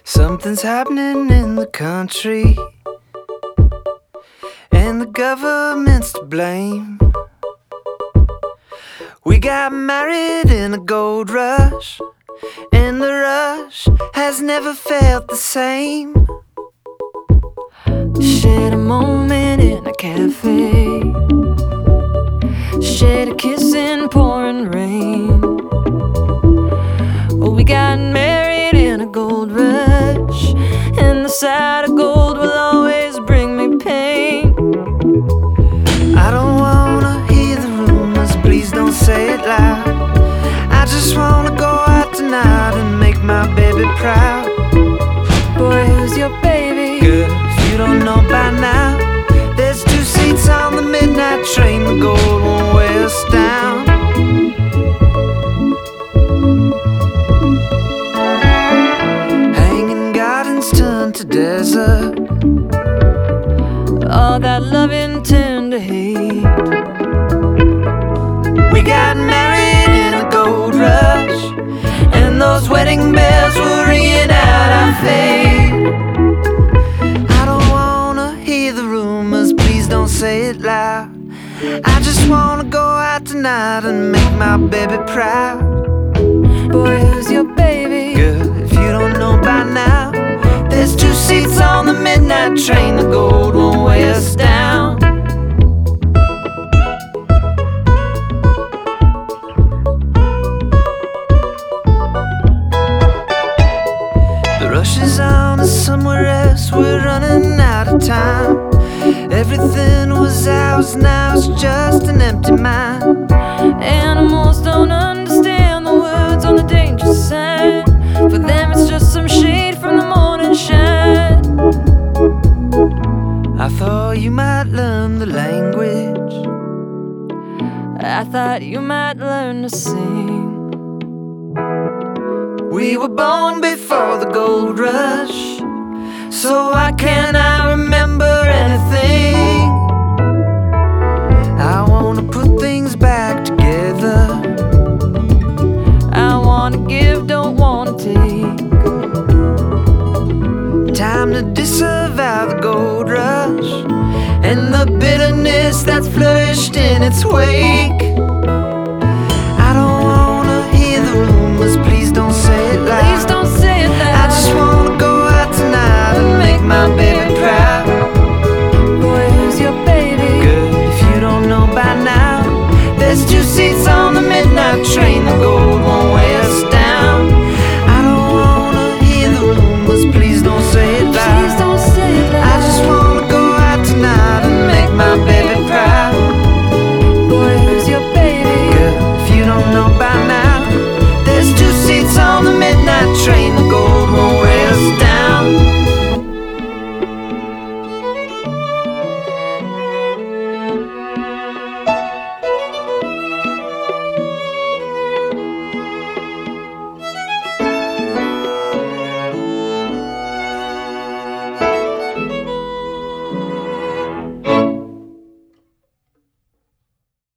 Something's happening in the country, and the government's to blame. We got married in a gold rush, and the rush has never felt the same. Shared a moment in a cafe, shared a kiss in pouring rain. We got married in a gold rush, and the sight of gold will always bring me pain. I don't wanna hear the rumors, please don't say it loud. I just wanna go out tonight and make my baby proud. Boy, who's your baby? Good, if you don't know by now, there's 2 seats on the midnight train. The gold won't weigh us down. Hanging gardens turn to desert, All that loving turned to hate. we got married in a gold rush, and those wedding bells were ringing out our fate. I don't wanna hear the rumors, please don't say it loud. I just wanna go out tonight and make my baby proud. Boy, who's your baby? Good, if you don't know by now, there's 2 seats on the midnight train. The gold won't weigh us down. The rush is on to somewhere else, we're running out of time. Everything was ours, now it's just an empty mind. Animals don't understand the words on the danger sign. For them it's just some shade from the morning shine. I thought you might learn the language, I thought you might learn to sing. we were born before the gold rush, so why can't I remember anything? I wanna put things back together, I wanna give, don't wanna take. time to disavow the gold rush and the bitterness that's flourished in its wake.